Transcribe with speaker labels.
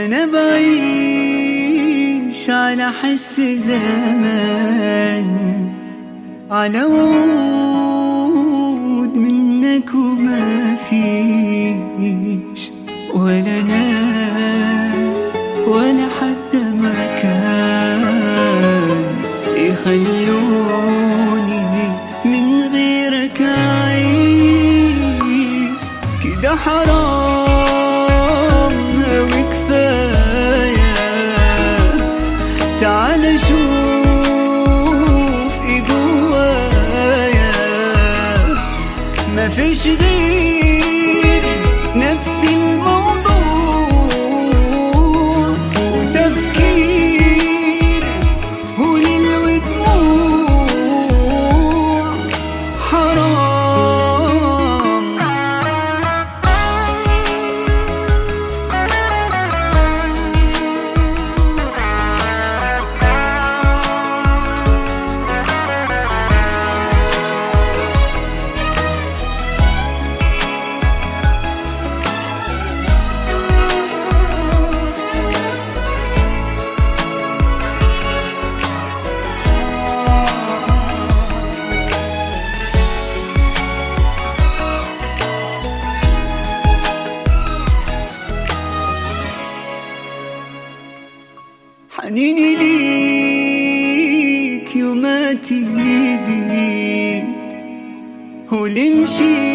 Speaker 1: أنا بعيش على حس زمان، على وعود منك وما فيش ولا ناس ولا حتى مكان يخلوني من غيرك أعيش. كده حرام وكفاية، تعال شوف ايه جوايا. مفيش غير نفس الموضوع وتفكير وليل ودموع. حرام حنيني ليك يوماتي يزيد، ولمشي